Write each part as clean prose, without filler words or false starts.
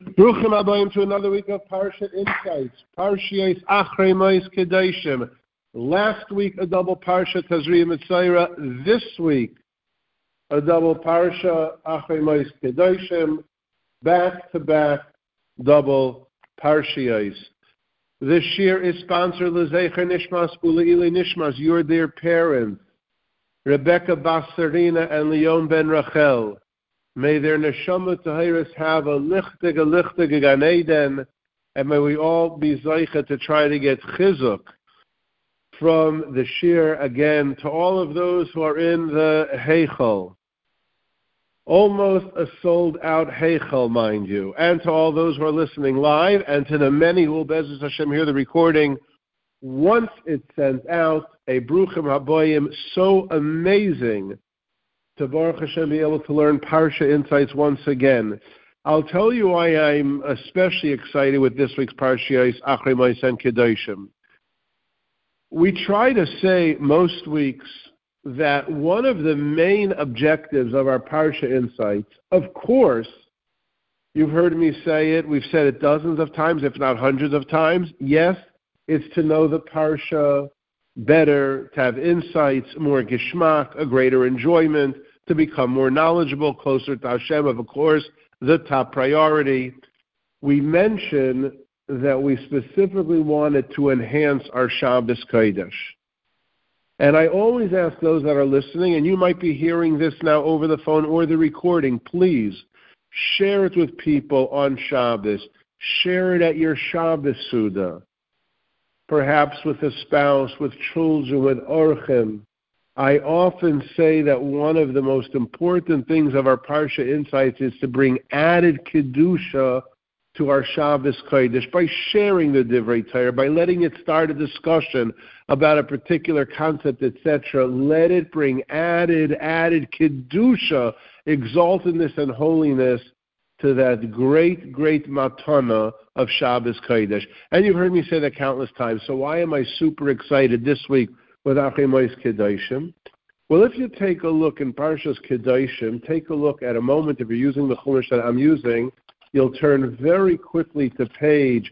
Bruchim Abayim to another week of Parsha Insights. Parshiyos Achrei Mos Kedoshim. Last week a double Parsha Tazria Mitzayra. This week a double Parsha Achrei Mos Kedoshim. Back to back double Parshiyos. This year is sponsored L'Zecher Nishmas Uleili Nishmas, your dear parents, Rebecca Basarina and Leon Ben Rachel. May their neshama tahiris have a lichtige Gan Eden, and may we all be zeicha to try to get chizuk from the shir again to all of those who are in the Heichal. Almost a sold-out Heichal, mind you, and to all those who are listening live, and to the many who will Be'ezus Hashem hear the recording once it's sent out. A Bruchim Haboyim so amazing to Baruch Hashem be able to learn Parsha Insights once again. I'll tell you why I'm especially excited with this week's Parshiyos Achrei Mos Kedoshim. We try to say most weeks that one of the main objectives of our Parsha Insights, of course, you've heard me say it, we've said it dozens of times, if not hundreds of times, yes, it's to know the Parsha better, to have insights, more geschmack, a greater enjoyment, to become more knowledgeable, closer to Hashem, of course, the top priority. We mentioned that we specifically wanted to enhance our Shabbos Kodesh. And I always ask those that are listening, and you might be hearing this now over the phone or the recording, please share it with people on Shabbos. Share it at your Shabbos Suda. Perhaps with a spouse, with children, with orchim. I often say that one of the most important things of our Parsha Insights is to bring added Kedusha to our Shabbos Kodesh by sharing the Divrei Torah, by letting it start a discussion about a particular concept, etc. Let it bring added Kedusha, exaltedness and holiness to that great matana of Shabbos Kodesh. And you've heard me say that countless times, so why am I super excited this week with Achrei Mos Kedoshim? Well, if you take a look in Parshas Kedoshim, take a look at a moment, if you're using the Chumash that I'm using, you'll turn very quickly to page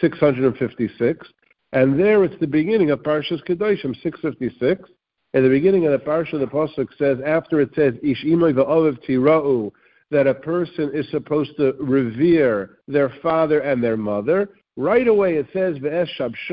656, and there it's the beginning of Parshas Kedoshim, 656. At the beginning of the Parsha, the Pasuk says, after it says, Ish imay v'ovev tira'u, that a person is supposed to revere their father and their mother, right away it says, V'es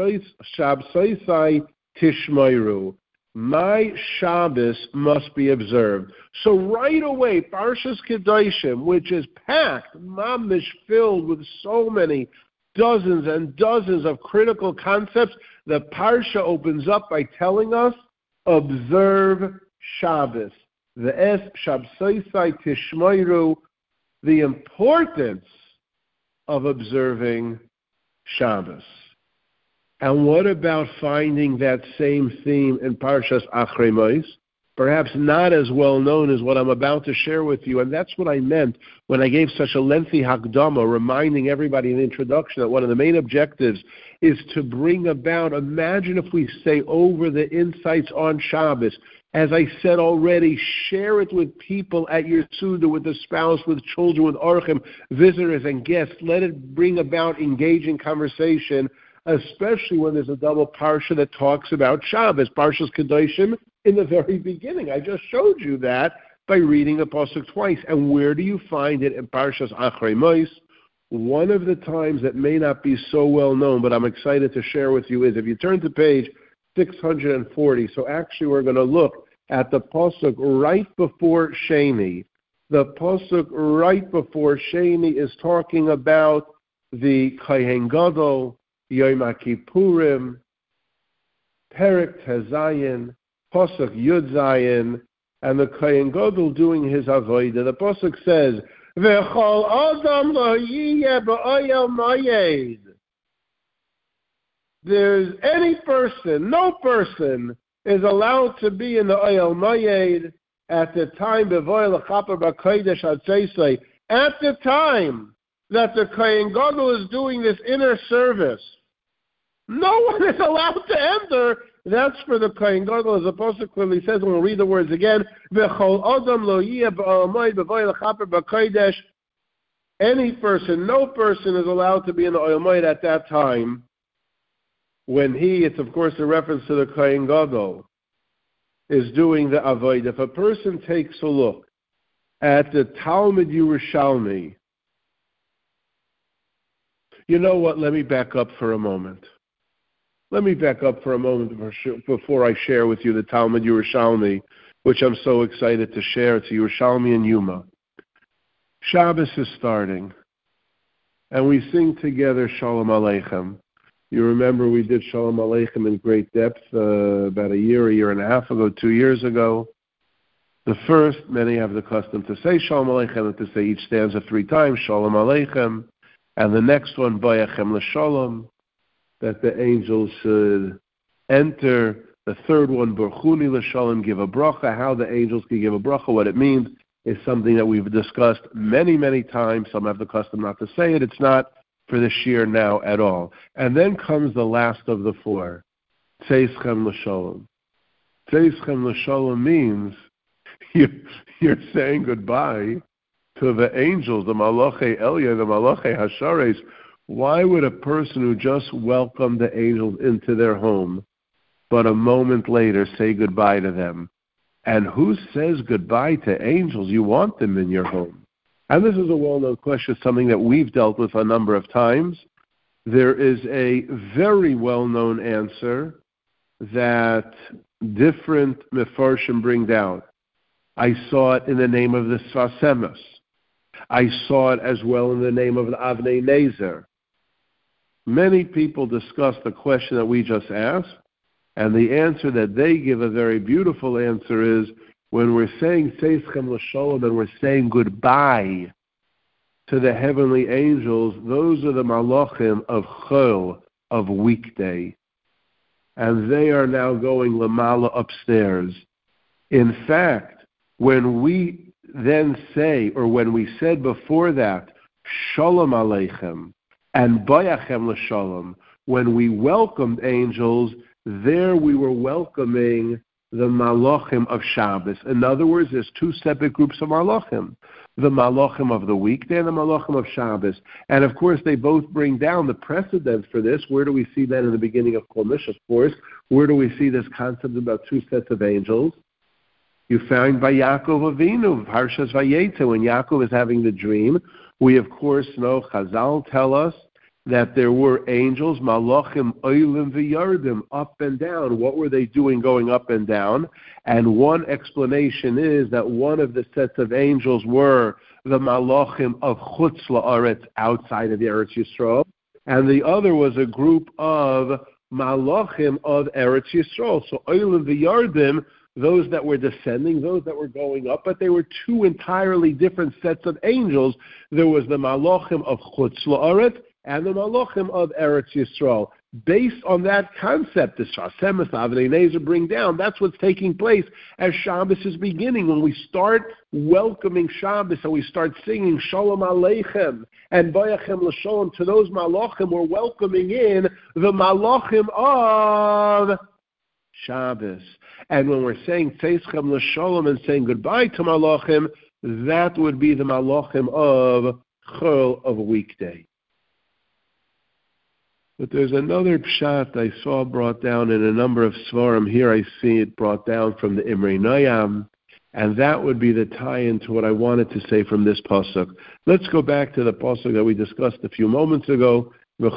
shabsoisai tishmayru. My Shabbos must be observed. So right away, Parshas Kedoshim, which is packed, mamish filled with so many dozens and dozens of critical concepts, the Parsha opens up by telling us, observe Shabbos. V'es shabsoisai tishmayru, the importance of observing Shabbos. And what about finding that same theme in Parshas Achrei Mos? Perhaps not as well known as what I'm about to share with you, and that's what I meant when I gave such a lengthy Hakdama, reminding everybody in the introduction that one of the main objectives is to bring about, imagine if we say over the insights on Shabbos. As I said already, share it with people at your Suda, with the spouse, with children, with orchim, visitors and guests. Let it bring about engaging conversation, especially when there's a double Parsha that talks about Shabbos. Parshas Kedoshim in the very beginning. I just showed you that by reading the Pasuk twice. And where do you find it in Parshas Achrei Mos? One of the times that may not be so well known, but I'm excited to share with you, is if you turn to page 640. So actually we're going to look at the Pasuk right before Sheni. The Pasuk right before Sheni is talking about the Kohen Gadol, Yom HaKippurim, Perek Tezayin, Pasuk Yud Zayin, and the Kohen Gadol doing his avodah. The Pasuk says, V'chol adam lo yiyeh b'oyel moyed. There's any person, no person is allowed to be in the Oyel Moyed at the time b'voyel chaper b'kodesh adseisei, at the time that the Kohen Gadol is doing this inner service. No one is allowed to enter. That's for the Kohen Gadol, as the Pasuk clearly says, and we'll read the words again. V'chol adam lo yiyeh b'oyel moyed b'voyel chaper b'kodesh Any person, no person is allowed to be in the Ohel Moed at that time when it's of course a reference to the Kohen Gadol, is doing the Avodah. If a person takes a look at the Talmud Yerushalmi, you know what? Let me back up for a moment. Before I share with you the Talmud Yerushalmi, which I'm so excited to share. It's Yerushalmi and Yuma. Shabbos is starting, and we sing together Shalom Aleichem. You remember we did Shalom Aleichem in great depth about a year and a half ago, 2 years ago. The first, many have the custom to say Shalom Aleichem, and to say each stanza 3 times, Shalom Aleichem. And the next one, Bayachem L'Shalom, that the angels should enter. The third one, Barchuni L'Shalom, give a bracha. How the angels can give a bracha, what it means, is something that we've discussed many, many times. Some have the custom not to say it. It's not for this year now at all. And then comes the last of the 4, Tzeichem L'Shalom. Tzeichem L'Shalom means you're saying goodbye to the angels, the Malachei Elya, the Malachei Hashares. Why would a person who just welcomed the angels into their home, but a moment later say goodbye to them? And who says goodbye to angels? You want them in your home. And this is a well-known question, something that we've dealt with a number of times. There is a very well-known answer that different Mefarshim bring down. I saw it in the name of the Sfas Emes. I saw it as well in the name of the Avnei Nezer. Many people discuss the question that we just asked, and the answer that they give, a very beautiful answer, is when we're saying Tzeichem L'Shalom and we're saying goodbye to the heavenly angels, those are the Malachim of Chol, of weekday. And they are now going Lamala upstairs. In fact, when we then say, or when we said before that, Shalom Aleichem and Bayachem L'Shalom, when we welcomed angels, there we were welcoming the Malachim of Shabbos. In other words, there's 2 separate groups of Malachim. The Malachim of the weekday and the Malachim of Shabbos. And of course, they both bring down the precedent for this. Where do we see that in the beginning of Chumash, of course? Where do we see this concept about 2 sets of angels? You find by Yaakov Avinu, Parshas Vayetze, when Yaakov is having the dream. We, of course, know, Chazal tell us that there were angels, Malachim, Oilim v'Yardim, up and down. What were they doing going up and down? And one explanation is that one of the sets of angels were the Malachim of Chutz La'aretz, outside of Eretz Yisrael, and the other was a group of Malachim of Eretz Yisrael. So Oilim v'Yardim, those that were descending, those that were going up, but they were 2 entirely different sets of angels. There was the Malachim of Chutz La'aretz and the Malachim of Eretz Yisrael. Based on that concept, the Sfas Emes, Avnei Nezer bring down, that's what's taking place as Shabbos is beginning. When we start welcoming Shabbos and we start singing Shalom Aleichem and Bayachem L'Shalom to those Malachim, we're welcoming in the Malachim of Shabbos. And when we're saying Tzeichem L'Shalom and saying goodbye to Malachim, that would be the Malachim of Chol, of weekday. But there's another pshat I saw brought down in a number of svarim. Here I see it brought down from the Imrei Noam, and that would be the tie-in to what I wanted to say from this pasuk. Let's go back to the pasuk that we discussed a few moments ago.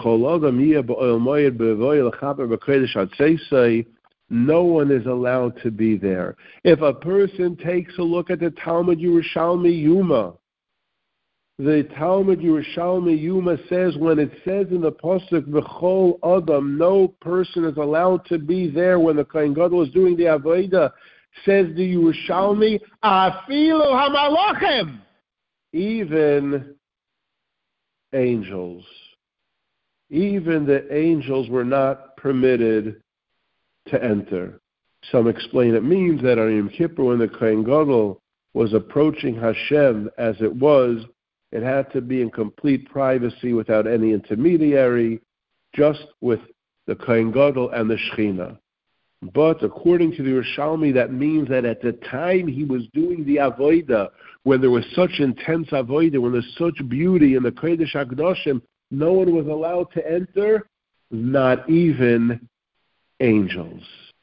No one is allowed to be there. If a person takes a look at the Talmud Yerushalmi Yuma, the Talmud Yerushalmi Yuma says, when it says in the pasuk V'chol Adam, no person is allowed to be there when the Kohen Gadol is doing the Avodah, says the Yerushalmi, Afilu HaMalachim, even angels. Even the angels were not permitted to enter. Some explain it means that on Yom Kippur, when the Kohen Gadol was approaching Hashem as it was, it had to be in complete privacy without any intermediary, just with the Kohen Gadol and the Shechina. But according to the Yerushalmi, that means that at the time he was doing the avodah, when there was such intense avodah, when there's such beauty in the Kodesh HaKadoshim, no one was allowed to enter, not even angels.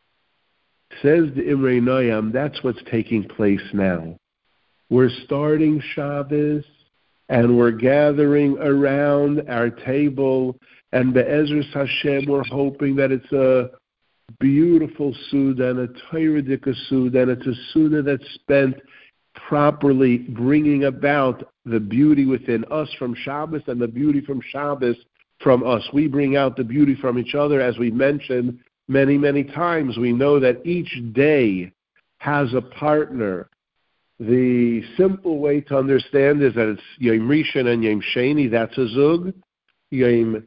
Says the Imrei Noyam, that's what's taking place now. We're starting Shabbos, and we're gathering around our table, and Be'ezras Hashem, we're hoping that it's a beautiful Suda and a Torah Suda, and it's a Suda that's spent properly bringing about the beauty within us from Shabbos and the beauty from Shabbos from us. We bring out the beauty from each other, as we mentioned many, many times. We know that each day has a partner. The simple way to understand is that it's Yom Rishon and Yom Sheni, that's a Zug. Yom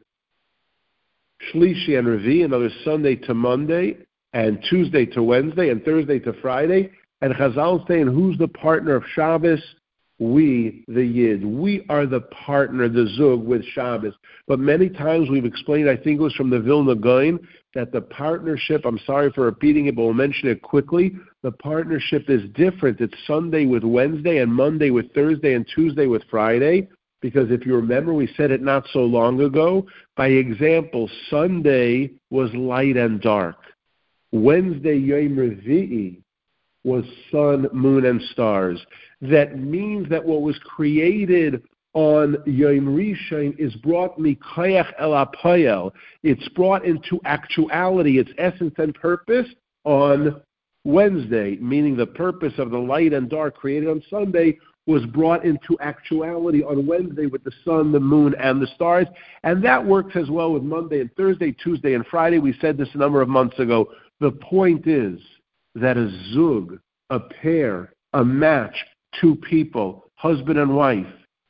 Shlishi and Revi, another Sunday to Monday, and Tuesday to Wednesday, and Thursday to Friday. And Chazal saying, who's the partner of Shabbos? We, the Yid. We are the partner, the Zug, with Shabbos. But many times we've explained, I think it was from the Vilna Gaon, that the partnership, I'm sorry for repeating it, but we'll mention it quickly, the partnership is different. It's Sunday with Wednesday, and Monday with Thursday, and Tuesday with Friday. Because if you remember, we said it not so long ago. By example, Sunday was light and dark. Wednesday, Yom Revi'i, was sun, moon, and stars. That means that what was created on Yom Rishon is brought mikayach el apayel. It's brought into actuality, its essence and purpose on Wednesday, meaning the purpose of the light and dark created on Sunday was brought into actuality on Wednesday with the sun, the moon, and the stars. And that works as well with Monday and Thursday, Tuesday and Friday. We said this a number of months ago. The point is that a zug, a pair, a match, two people, husband and wife,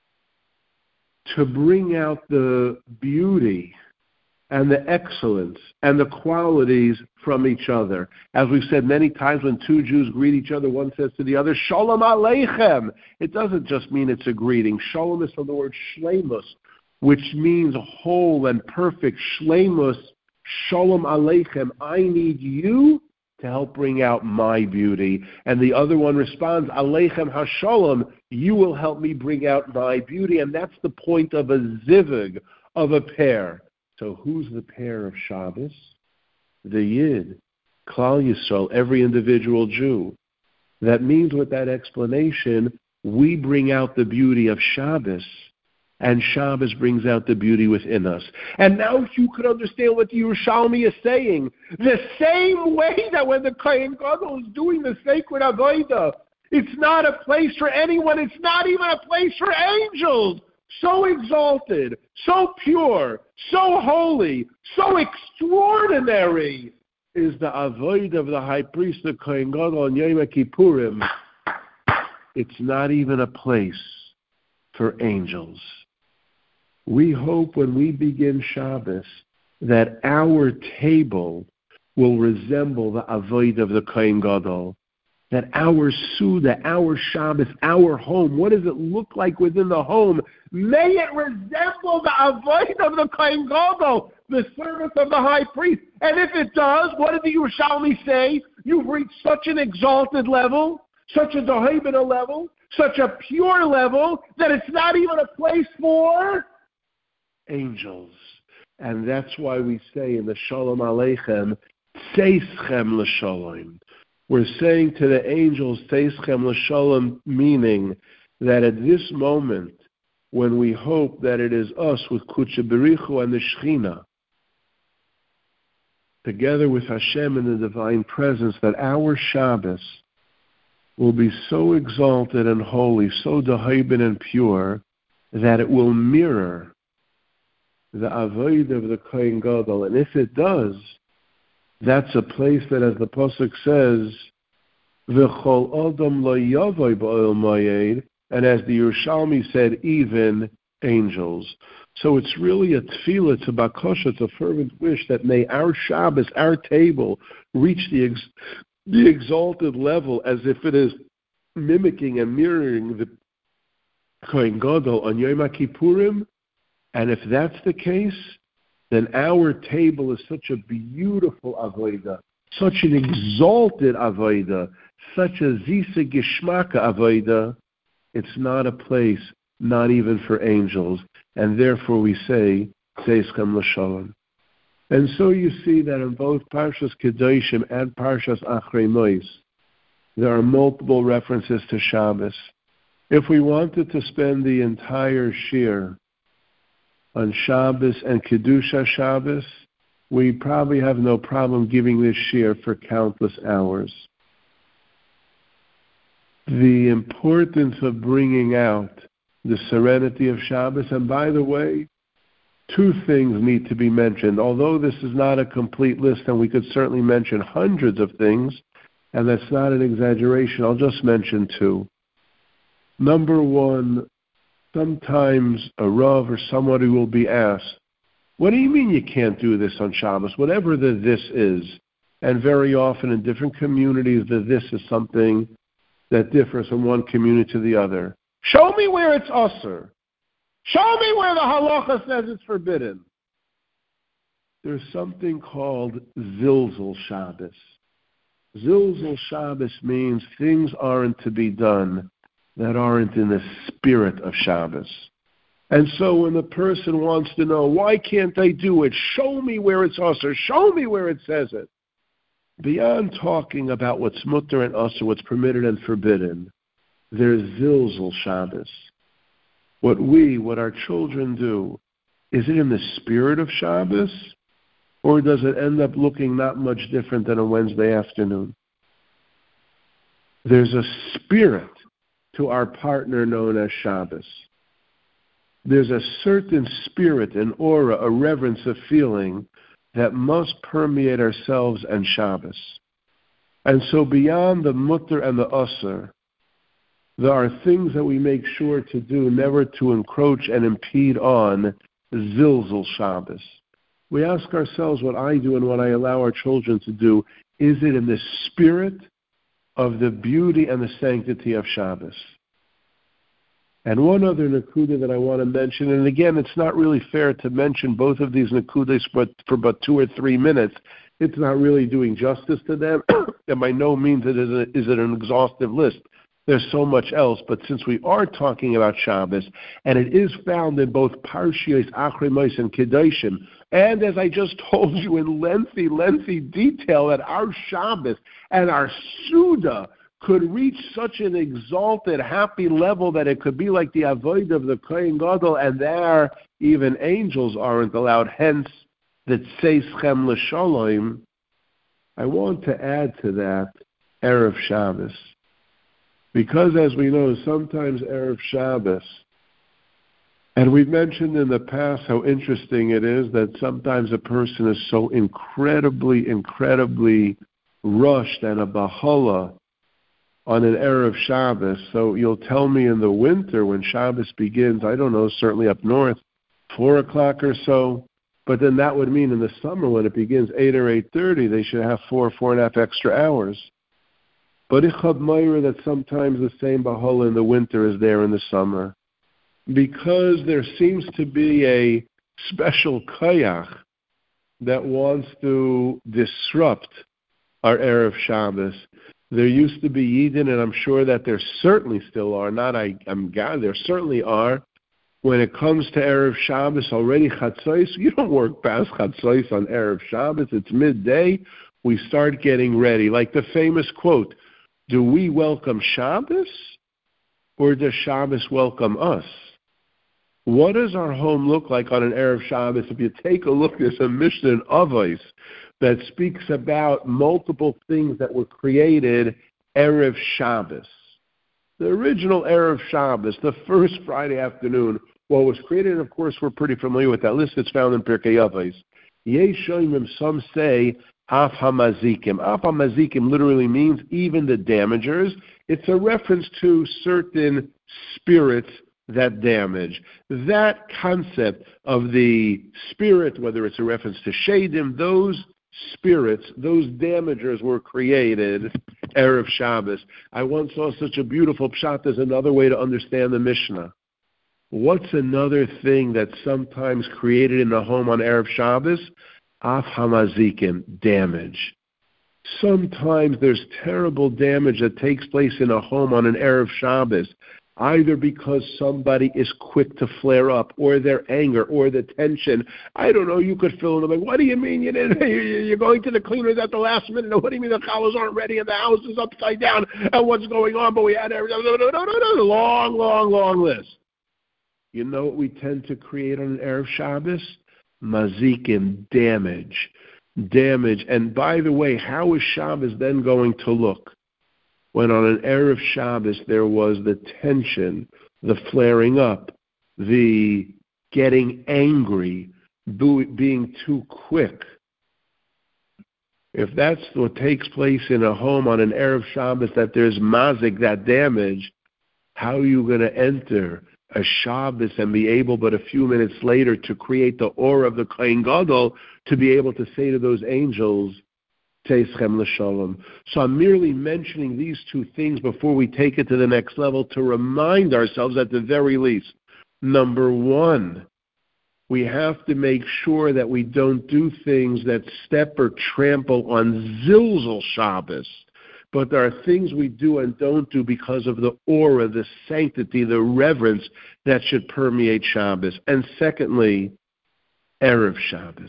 to bring out the beauty and the excellence and the qualities from each other. As we've said many times, when two Jews greet each other, one says to the other, Shalom Aleichem. It doesn't just mean it's a greeting. Shalom is from the word shleimus, which means whole and perfect. Shleimus, Shalom Aleichem. I need you to help bring out my beauty. And the other one responds, Aleichem HaShalom, you will help me bring out my beauty. And that's the point of a zivug, of a pair. So who's the pair of Shabbos? The Yid, Klal Yisrael, every individual Jew. That means with that explanation, we bring out the beauty of Shabbos, and Shabbos brings out the beauty within us. And now you could understand what the Yerushalmi is saying. The same way that when the Kohen Gadol is doing the sacred Avodah, it's not a place for anyone, it's not even a place for angels. So exalted, so pure, so holy, so extraordinary is the avodah of the high priest, the Kohen Gadol, on Yom Kippurim. It's not even a place for angels. We hope when we begin Shabbos that our table will resemble the avodah of the Kohen Gadol. That our Suda, our Shabbos, our home, what does it look like within the home? May it resemble the avodah of the Kohen Gadol, the service of the high priest. And if it does, what did the Yerushalmi say? You've reached such an exalted level, such a Dohebina level, such a pure level, that it's not even a place for angels. And that's why we say in the Shalom Aleichem, Tzeichem l'shalom. We're saying to the angels, Tzeichem l'shalom, meaning that at this moment, when we hope that it is us with Kudsha Berichu and the Shechina, together with Hashem in the divine presence, that our Shabbos will be so exalted and holy, so Doheben and pure, that it will mirror the avodah of the Kohen Gadol. And if it does, that's a place that, as the Pasuk says, V'chol Adam lo yavoy ba'ol moed, and as the Yerushalmi said, even angels. So it's really a tefillah, it's a bakosha, it's a fervent wish that may our Shabbos, our table, reach the exalted level as if it is mimicking and mirroring the Kohen Gadol on Yom Kippurim. And if that's the case, then our table is such a beautiful avodah, such an exalted avodah, such a zisa gishmaka avodah, it's not a place, not even for angels. And therefore we say, Tzeschem l'shalom. And so you see that in both Parshas Kedoshim and Parshas Achrei Mos, there are multiple references to Shabbos. If we wanted to spend the entire shir on Shabbos and Kedusha Shabbos, we probably have no problem giving this shir for countless hours. The importance of bringing out the serenity of Shabbos, and by the way, two things need to be mentioned. Although this is not a complete list, and we could certainly mention hundreds of things, and that's not an exaggeration, I'll just mention two. Number one, sometimes a Rav or somebody will be asked, what do you mean you can't do this on Shabbos? Whatever the this is. And very often in different communities, the this is something that differs from one community to the other. Show me where it's usur. Show me where the halacha says it's forbidden. There's something called Zilzal Shabbos. Zilzal Shabbos means things aren't to be done that aren't in the spirit of Shabbos. And so when the person wants to know, why can't I do it? Show me where it's usur. Show me where it says it. Beyond talking about what's mutter and usur, what's permitted and forbidden, there's Zilzal Shabbos. What our children do, is it in the spirit of Shabbos? Or does it end up looking not much different than a Wednesday afternoon? There's a spirit to our partner known as Shabbos. There's a certain spirit, an aura, a reverence, a feeling that must permeate ourselves and Shabbos. And so beyond the mutter and the usur, there are things that we make sure to do, never to encroach and impede on Zilzal Shabbos. We ask ourselves what I do and what I allow our children to do, is it in the spirit of the beauty and the sanctity of Shabbos? And one other nakuda that I want to mention, and again, it's not really fair to mention both of these nakudas for about 2 or 3 minutes. It's not really doing justice to them, and by no means is it an exhaustive list. There's so much else, but since we are talking about Shabbos, and it is found in both Parshiyos, Achrei Mos, and Kedoshim, and as I just told you in lengthy detail, that our Shabbos and our Suda could reach such an exalted, happy level that it could be like the avoid of the Kohen Gadol, and there even angels aren't allowed, hence the Tzeschem l'shalom. I want to add to that Erev Shabbos. Because as we know, sometimes Erev Shabbos, and we've mentioned in the past how interesting it is that sometimes a person is so incredibly rushed and a bahala on an Erev Shabbos. So you'll tell me in the winter when Shabbos begins, I don't know, certainly up north, 4 o'clock or so, but then that would mean in the summer when it begins 8 or 8:30, they should have 4.5 extra hours. But Ichad Meira that sometimes the same Bahala in the winter is there in the summer. Because there seems to be a special Kayach that wants to disrupt our Erev Shabbos. There used to be Yidden, and I'm sure that there certainly still are, there certainly are. When it comes to Erev Shabbos, already Chatzos, you don't work past Chatzos on Erev Shabbos, it's midday, we start getting ready. Like the famous quote, do we welcome Shabbos, or does Shabbos welcome us? What does our home look like on an Erev Shabbos? If you take a look, there's a Mishnah in Avos that speaks about multiple things that were created Erev Shabbos. The original Erev Shabbos, the first Friday afternoon, what was created, and of course we're pretty familiar with that list, it's found in Pirkei Avos. Yeshayim, some say, Af HaMazikim. Af HaMazikim literally means even the damagers. It's a reference to certain spirits that damage. That concept of the spirit, whether it's a reference to Shadim, those spirits, those damagers were created Erev Shabbos. I once saw such a beautiful pshat as another way to understand the Mishnah. What's another thing that's sometimes created in the home on Erev Shabbos? Af HaMazikim, damage. Sometimes there's terrible damage that takes place in a home on an Erev Shabbos, either because somebody is quick to flare up, or their anger, or the tension. I don't know, you could fill in the blank. What do you mean you're going to the cleaners at the last minute? What do you mean the challahs aren't ready and the house is upside down and what's going on? But we had no, long list. You know what we tend to create on an Erev Shabbos? Mazikim, damage. And by the way, how is Shabbos then going to look? When on an Erev Shabbos there was the tension, the flaring up, the getting angry, being too quick. If that's what takes place in a home on an Erev Shabbos, that there's mazik, that damage, how are you going to enter a Shabbos and be able, but a few minutes later, to create the aura of the Kohen Gadol, to be able to say to those angels, Teschem l'shalom. So I'm merely mentioning these two things before we take it to the next level to remind ourselves, at the very least, number one, we have to make sure that we don't do things that step or trample on Zilzal Shabbos. But there are things we do and don't do because of the aura, the sanctity, the reverence that should permeate Shabbos. And secondly, Erev Shabbos.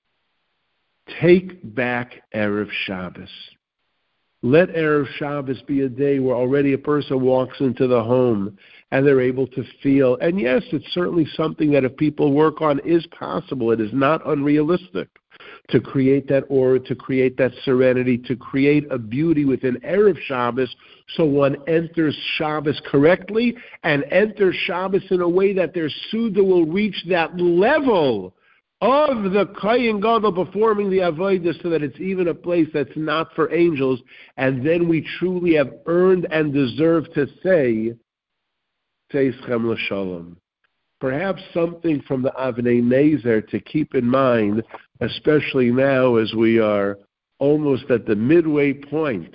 Take back Erev Shabbos. Let Erev Shabbos be a day where already a person walks into the home and they're able to feel. And yes, it's certainly something that if people work on is possible. It is not unrealistic to create that aura, to create that serenity, to create a beauty within Erev Shabbos so one enters Shabbos correctly and enters Shabbos in a way that their Suda will reach that level of the Kohen Gadol performing the Avodah, so that it's even a place that's not for angels, and then we truly have earned and deserve to say, Teschem l'shalom. Perhaps something from the Avnei Nezer to keep in mind, especially now as we are almost at the midway point,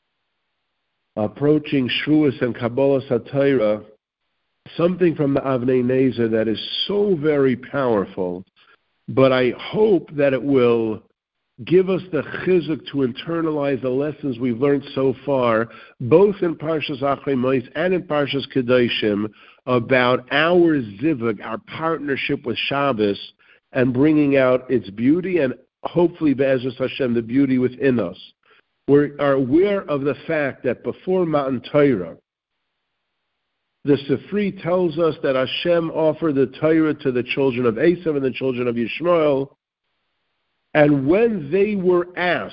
approaching Shavuos and Kabbalas HaTorah, something from the Avnei Nezer that is so very powerful, but I hope that it will give us the chizuk to internalize the lessons we've learned so far, both in Parshas Achrei Mos and in Parshas Kedoshim, about our zivug, our partnership with Shabbos, and bringing out its beauty and hopefully, Be'ezus Hashem, the beauty within us. We are aware of the fact that before Matan Torah, the Sifri tells us that Hashem offered the Torah to the children of Esav and the children of Yishmael, and when they were asked,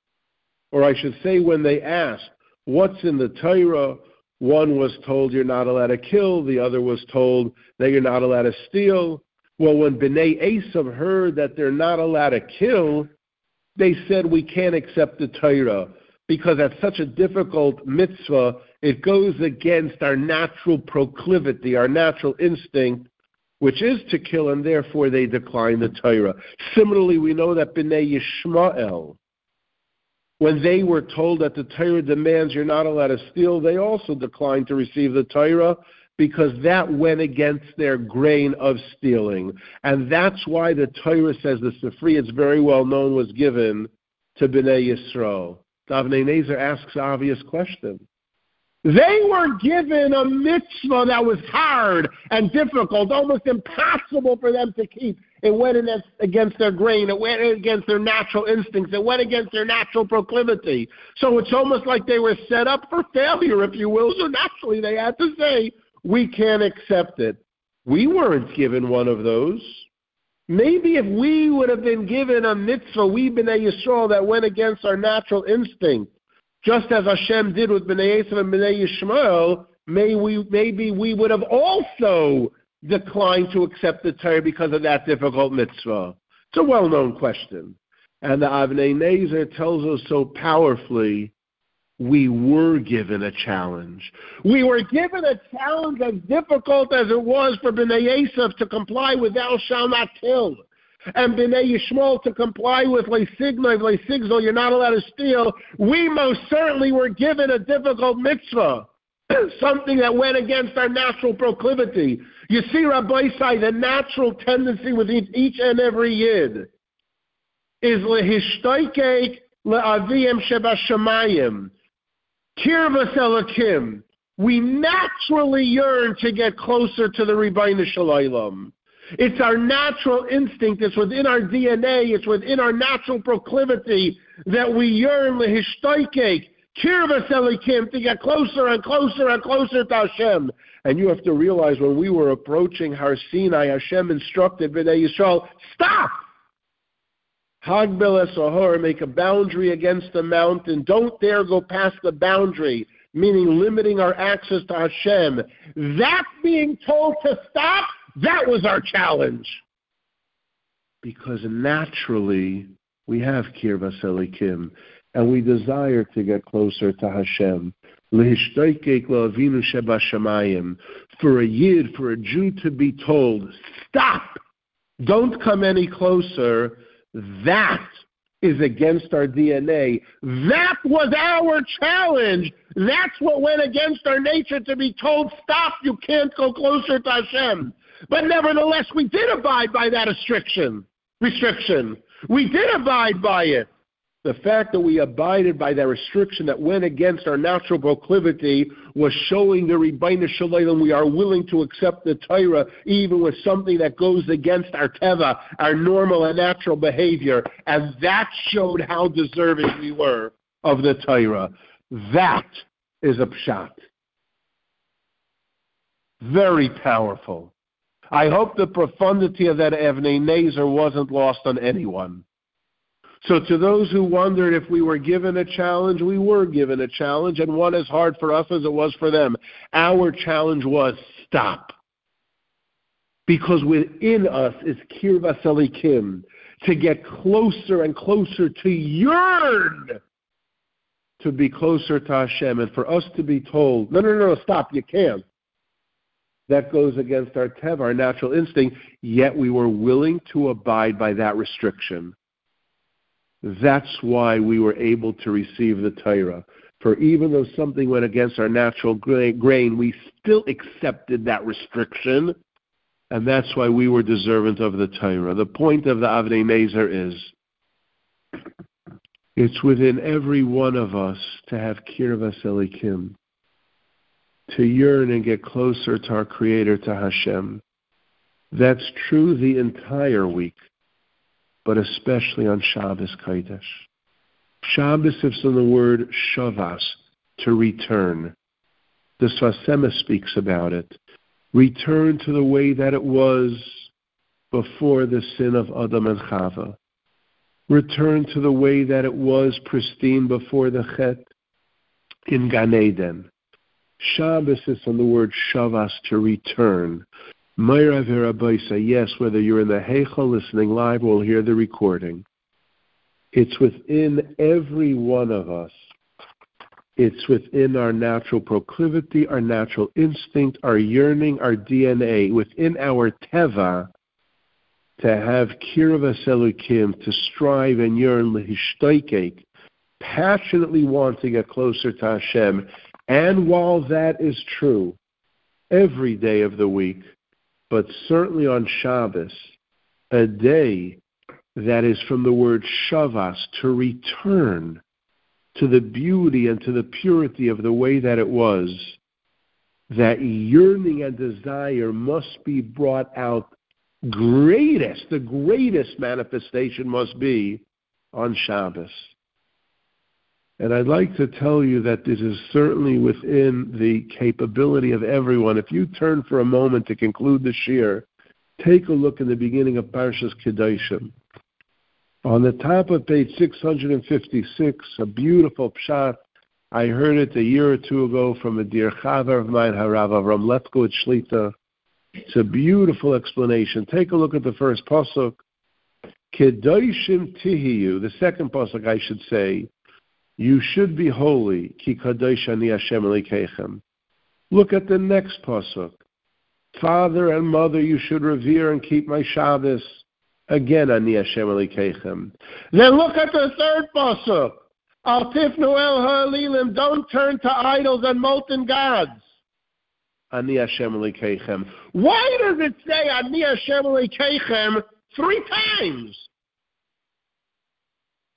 or I should say when they asked, what's in the Torah, one was told you're not allowed to kill, the other was told that you're not allowed to steal. Well, when Bnei Esav heard that they're not allowed to kill, they said we can't accept the Torah, because that's such a difficult mitzvah, it goes against our natural proclivity, our natural instinct, which is to kill, and therefore they decline the Torah. Similarly, we know that Bnei Yishmael, when they were told that the Torah demands you're not allowed to steal, they also declined to receive the Torah, because that went against their grain of stealing. And that's why the Torah says, the Sifri, it's very well known, was given to Bnei Yisrael. Avnei Nezer asks the obvious question. They were given a mitzvah that was hard and difficult, almost impossible for them to keep. It went against their grain. It went against their natural instincts. It went against their natural proclivity. So it's almost like they were set up for failure, if you will. So naturally they had to say, we can't accept it. We weren't given one of those. Maybe if we would have been given a mitzvah, we Bnei Yisrael, that went against our natural instinct, just as Hashem did with Bnei Esav and Bnei Yishmael, maybe we would have also declined to accept the Torah because of that difficult mitzvah. It's a well-known question. And the Avnei Nezer tells us so powerfully, we were given a challenge. We were given a challenge as difficult as it was for Bnei Esav to comply with thou shalt not kill, and Bnei Yishmael to comply with Leisigzol, you're not allowed to steal. We most certainly were given a difficult mitzvah, something that went against our natural proclivity. You see, Rabbi Isai, the natural tendency with each and every yid is lehishtoikek le'avim shebashamayim, kirvas Elokim. We naturally yearn to get closer to the Ribono Shel Olam. It's our natural instinct. It's within our DNA. It's within our natural proclivity that we yearn lehishtoikek, kirvas Elokim, to get closer and closer and closer to Hashem. And you have to realize when we were approaching Har Sinai, Hashem instructed Bnei Yisrael, stop! Hagbel es Ahor, make a boundary against the mountain. Don't dare go past the boundary, meaning limiting our access to Hashem. That being told to stop, that was our challenge. Because naturally, we have Kirvas Elokim, and we desire to get closer to Hashem. For a Yid, for a Jew to be told, stop, don't come any closer, that is against our DNA. That was our challenge. That's what went against our nature, to be told, stop, you can't go closer to Hashem. But nevertheless, we did abide by that restriction. We did abide by it. The fact that we abided by that restriction that went against our natural proclivity was showing the Ribono Shel Olam we are willing to accept the Torah even with something that goes against our teva, our normal and natural behavior. And that showed how deserving we were of the Torah. That is a pshat. Very powerful. I hope the profundity of that Avnei Nezer wasn't lost on anyone. So to those who wondered if we were given a challenge, we were given a challenge, and one as hard for us as it was for them. Our challenge was stop. Because within us is Kirvas Elokim, to get closer and closer, to yearn to be closer to Hashem, and for us to be told, no, stop, you can't. That goes against our teva, our natural instinct, yet we were willing to abide by that restriction. That's why we were able to receive the Torah. For even though something went against our natural grain, we still accepted that restriction, and that's why we were deserving of the Torah. The point of the Avnei Nezer is, it's within every one of us to have Kirvas Elokim, to yearn and get closer to our Creator, to Hashem. That's true the entire week, but especially on Shabbos Kodesh. Shabbos is from the word shavas, to return. The Sfas Emes speaks about it. Return to the way that it was before the sin of Adam and Chava. Return to the way that it was pristine before the Chet in Gan Eden. Shabbos is from the word shavas, to return. Meirav Rabbeisa, yes, whether you're in the Heichal listening live or will hear the recording, it's within every one of us. It's within our natural proclivity, our natural instinct, our yearning, our DNA, within our teva, to have Kirvas Elokim, to strive and yearn, lehishtoikek, passionately want to get closer to Hashem. And while that is true every day of the week, but certainly on Shabbos, a day that is from the word shavas, to return to the beauty and to the purity of the way that it was, that yearning and desire must be brought out the greatest manifestation must be on Shabbos. And I'd like to tell you that this is certainly within the capability of everyone. If you turn for a moment to conclude the shir, take a look in the beginning of Parshas Kedoshim. On the top of page 656, a beautiful pshat. I heard it a year or two ago from a dear chaver of mine, Harav Avram Lefkowitz Shlita. It's a beautiful explanation. Take a look at the first pasuk. Kedoshim tihiyu, the second pasuk I should say, you should be holy, ki kadosh ani Hashem Elokeichem. Look at the next pasuk. Father and mother, you should revere and keep my Shabbos. Again, ani Hashem Elokeichem. Then look at the third pasuk. Al tifnu el ha'alilim, don't turn to idols and molten gods. Ani Hashem Elokeichem. Why does it say ani Hashem Elokeichem 3 times?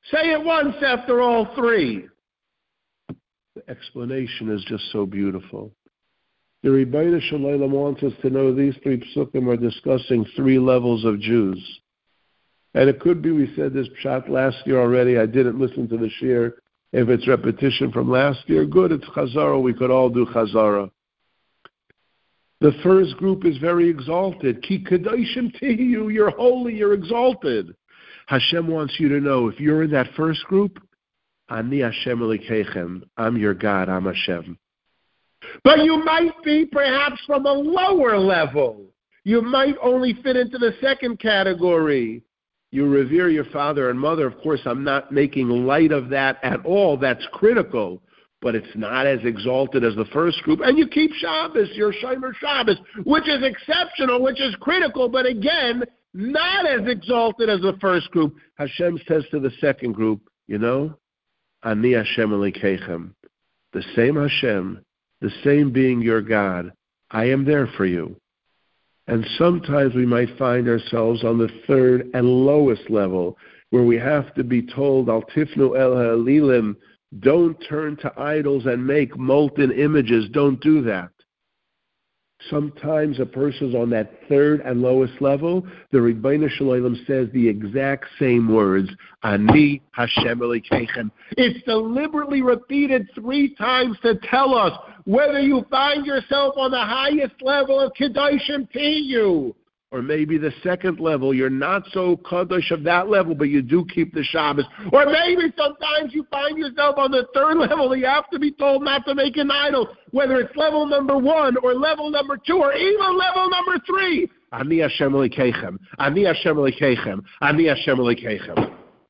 Say it once after all three. The explanation is just so beautiful. The Rebbeinu Shalom wants us to know these three psukim are discussing three levels of Jews. And it could be we said this pshat last year already. I didn't listen to the shir. If it's repetition from last year, good, it's Chazara. We could all do Chazara. The first group is very exalted. Ki kadoshim tihiyu, you're holy, you're exalted. Hashem wants you to know, if you're in that first group, Ani Hashem Elokeichem, I'm your God, I'm Hashem. But you might be perhaps from a lower level. You might only fit into the second category. You revere your father and mother. Of course, I'm not making light of that at all. That's critical. But it's not as exalted as the first group. And you keep Shabbos, you're Shomer Shabbos, which is exceptional, which is critical, but again, not as exalted as the first group. Hashem says to the second group, you know, Ani Hashem Elokeichem, the same Hashem, the same being your God, I am there for you. And sometimes we might find ourselves on the third and lowest level, where we have to be told, Al tifnu el ha'elilim, don't turn to idols and make molten images. Don't do that. Sometimes a person's on that third and lowest level. The Rebbeinu Shalom says the exact same words, Ani Hashem Elokeichem. It's deliberately repeated 3 times to tell us whether you find yourself on the highest level of Kedoshim Tiyu, or maybe the second level, you're not so Kadosh of that level, but you do keep the Shabbos. Or maybe sometimes you find yourself on the third level and you have to be told not to make an idol, whether it's level number 1 or level number 2 or even level number 3. Ani Hashem Elokeichem, Ani Hashem Elokeichem, Ani Hashem Elokeichem.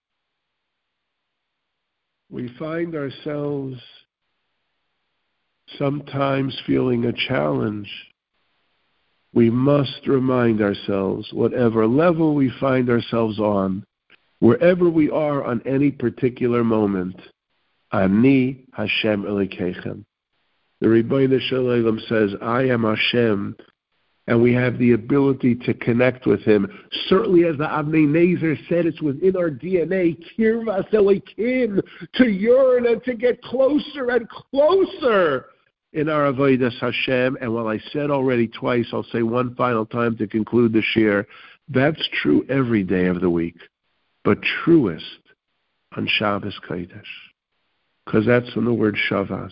We find ourselves sometimes feeling a challenge. We must remind ourselves, whatever level we find ourselves on, wherever we are on any particular moment, Ani Hashem Elokeichem. The Rebbeinu Shalom says, I am Hashem, and we have the ability to connect with Him. Certainly, as the Avnei Nezer said, it's within our DNA, Kirvas Elokim, to yearn and to get closer and closer in our Avodas Hashem. And while I said already twice, I'll say one final time to conclude the shir. That's true every day of the week, but truest on Shabbos Kodesh, because that's from the word Shavas.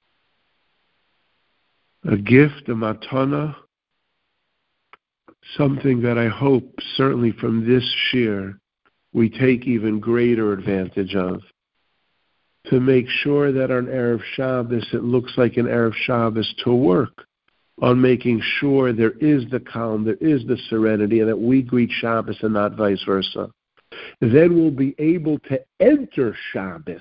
A gift, a matana, something that I hope certainly from this shir we take even greater advantage of, to make sure that on Erev Shabbos it looks like an Erev Shabbos, to work on making sure there is the calm, there is the serenity, and that we greet Shabbos and not vice versa. Then we'll be able to enter Shabbos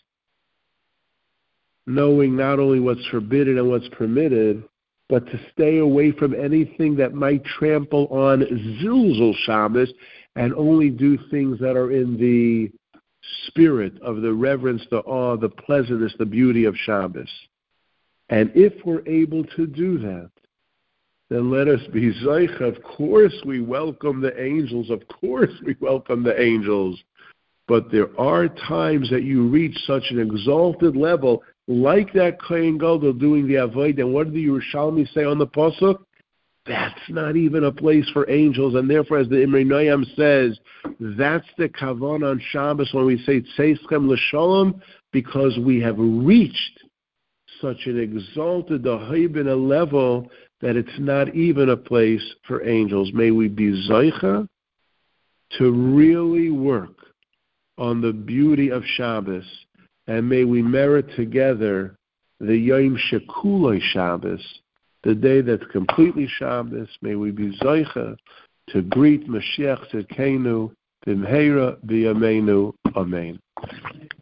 knowing not only what's forbidden and what's permitted, but to stay away from anything that might trample on Zilzul Shabbos and only do things that are in the spirit of the reverence, the awe, the pleasantness, the beauty of Shabbos. And if we're able to do that, then let us be Zoich. Of course we welcome the angels. Of course we welcome the angels. But there are times that you reach such an exalted level, like that Kohen Gadol doing the Avodah. And what did the Yerushalmi say on the Pasuk? That's not even a place for angels. And therefore, as the Imrei Noam says, that's the kavan on Shabbos when we say Tzeichem L'Shalom, because we have reached such an exalted Dahaib in a level that it's not even a place for angels. May we be Zoicha to really work on the beauty of Shabbos, and may we merit together the Yom Shekuloi Shabbos, the day that's completely Shabbos. May we be Zoicha to greet Mashiach Tzidkenu B'mheira B'yameinu. Amen.